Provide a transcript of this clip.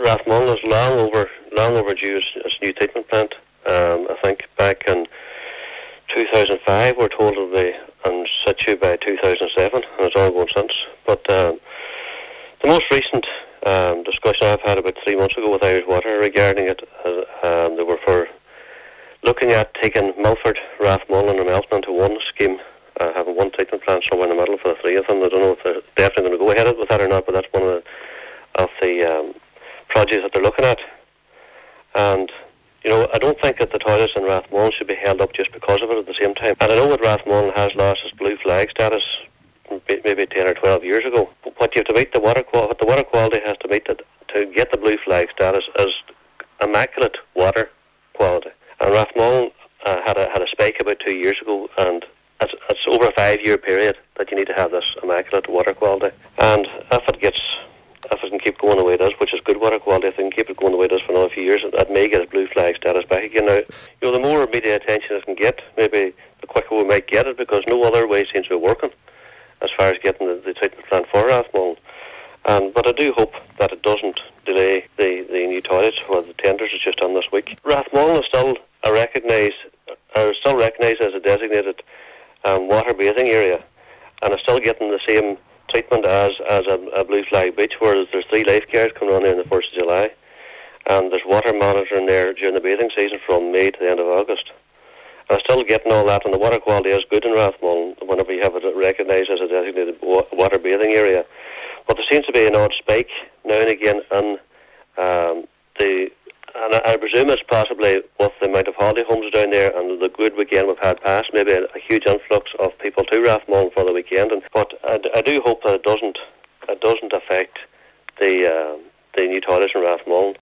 Rathmullen is long overdue as new treatment plant. I think back in 2005 we're told it'll be in situ by 2007, and it's all going since. But the most recent discussion I've had about 3 months ago with Irish Water regarding it, they were for looking at taking Milford, Rathmullen and Elton into one scheme, having one treatment plant somewhere in the middle for the three of them. I don't know if they're definitely going to go ahead with that or not, but that's one of the projects that they're looking at. And I don't think that the toilets in Rathmullen should be held up just because of it at the same time. And I know that Rathmullen has lost its blue flag status maybe 10 or 12 years ago. But you have to meet the water quality. What the water quality has to meet to get the blue flag status is immaculate water quality. And Rathmullen had a spike about 2 years ago, and it's over a 5-year period that you need to have this immaculate water quality. And if it can keep going the way it is, which is good water quality, if it can keep it going the way it is for another few years, it may get its blue flag status back again. Now, the more media attention it can get, maybe the quicker we might get it, because no other way seems to be working as far as getting the treatment plant for Rathmullen. But I do hope that it doesn't delay the new toilets for the tenders it's just done this week. Rathmullen is still recognised as a designated water bathing area, and is still getting the same treatment as a blue flag beach, where there's 3 lifeguards coming on there on the 1st of July, and there's water monitoring there during the bathing season from May to the end of August. And still getting all that, and the water quality is good in Rathmullen whenever you have it recognised as a designated water bathing area. But there seems to be an odd spike now and again in and I presume it's possibly with the amount of holiday homes down there and the good weekend we've had past, maybe a huge influx of people to Rathmullen for the weekend. But I do hope that it doesn't affect the new toilets in Rathmullen.